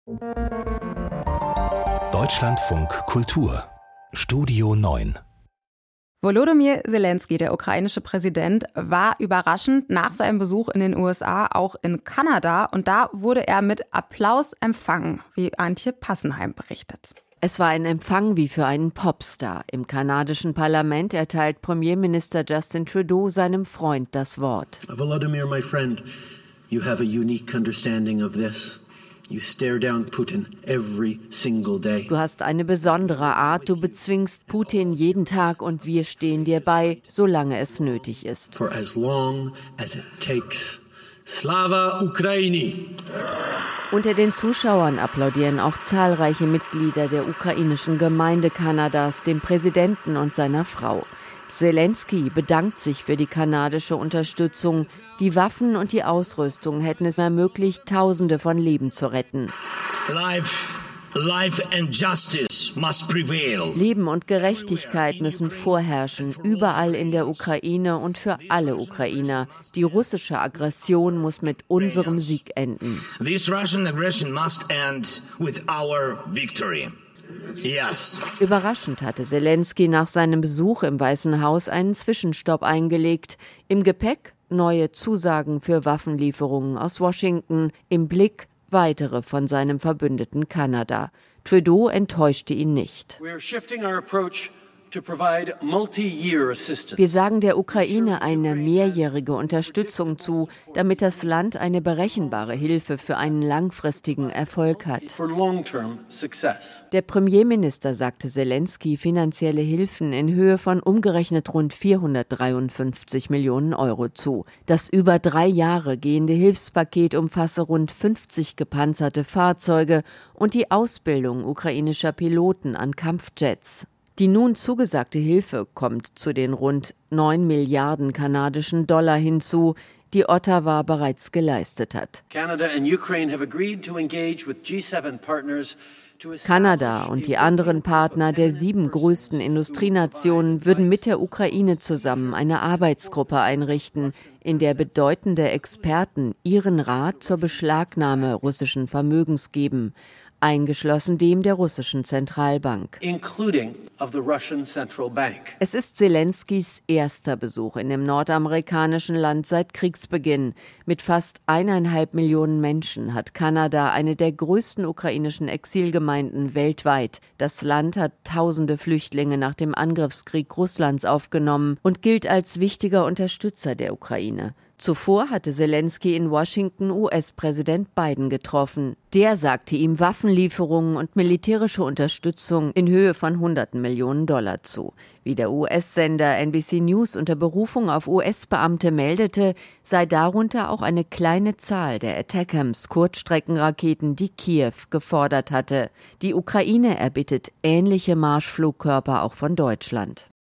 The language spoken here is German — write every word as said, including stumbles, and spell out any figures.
Deutschlandfunk Kultur Studio neun. Volodymyr Zelensky, der ukrainische Präsident, war überraschend nach seinem Besuch in den U S A auch in Kanada. Und da wurde er mit Applaus empfangen, wie Antje Passenheim berichtet. Es war ein Empfang wie für einen Popstar. Im kanadischen Parlament erteilt Premierminister Justin Trudeau seinem Freund das Wort. Volodymyr, my friend, you have a unique understanding of this. You stare down Putin every single day. Du hast eine besondere Art, du bezwingst Putin jeden Tag und wir stehen dir bei, solange es nötig ist. For as long as it takes. Slava Ukraini! Unter den Zuschauern applaudieren auch zahlreiche Mitglieder der ukrainischen Gemeinde Kanadas, dem Präsidenten und seiner Frau. Zelensky bedankt sich für die kanadische Unterstützung. Die Waffen und die Ausrüstung hätten es ermöglicht, Tausende von Leben zu retten. Life, life and justice must prevail. Leben und Gerechtigkeit müssen vorherrschen, überall in der Ukraine und für alle Ukrainer. Die russische Aggression muss mit unserem Sieg enden. This Russian aggression must end with our victory. Yes. Überraschend hatte Zelensky nach seinem Besuch im Weißen Haus einen Zwischenstopp eingelegt. Im Gepäck neue Zusagen für Waffenlieferungen aus Washington, im Blick weitere von seinem Verbündeten Kanada. Trudeau enttäuschte ihn nicht. We are shifting our approach to provide multi-year assistance. Wir sagen der Ukraine eine mehrjährige Unterstützung zu, damit das Land eine berechenbare Hilfe für einen langfristigen Erfolg hat. For long-term success. Der Premierminister sagte Zelensky finanzielle Hilfen in Höhe von umgerechnet rund vierhundertdreiundfünfzig Millionen Euro zu. Das über drei Jahre gehende Hilfspaket umfasse rund fünfzig gepanzerte Fahrzeuge und die Ausbildung ukrainischer Piloten an Kampfjets. Die nun zugesagte Hilfe kommt zu den rund neun Milliarden kanadischen Dollar hinzu, die Ottawa bereits geleistet hat. Canada and Ukraine have agreed to engage with G seven partners. Kanada und die anderen Partner der sieben größten Industrienationen würden mit der Ukraine zusammen eine Arbeitsgruppe einrichten, in der bedeutende Experten ihren Rat zur Beschlagnahme russischen Vermögens geben, eingeschlossen dem der russischen Zentralbank. Including of the Russian Central Bank. Es ist Zelenskys erster Besuch in dem nordamerikanischen Land seit Kriegsbeginn. Mit fast eineinhalb Millionen Menschen hat Kanada eine der größten ukrainischen Exilgemeinden weltweit. Das Land hat tausende Flüchtlinge nach dem Angriffskrieg Russlands aufgenommen und gilt als wichtiger Unterstützer der Ukraine. Zuvor hatte Zelensky in Washington U S-Präsident Biden getroffen. Der sagte ihm Waffenlieferungen und militärische Unterstützung in Höhe von hunderten Millionen Dollar zu. Wie der U S-Sender N B C News unter Berufung auf U S-Beamte meldete, sei darunter auch eine kleine Zahl der Attackams-Kurzstreckenraketen, die Kiew gefordert hatte. Die Ukraine erbittet ähnliche Marschflugkörper auch von Deutschland.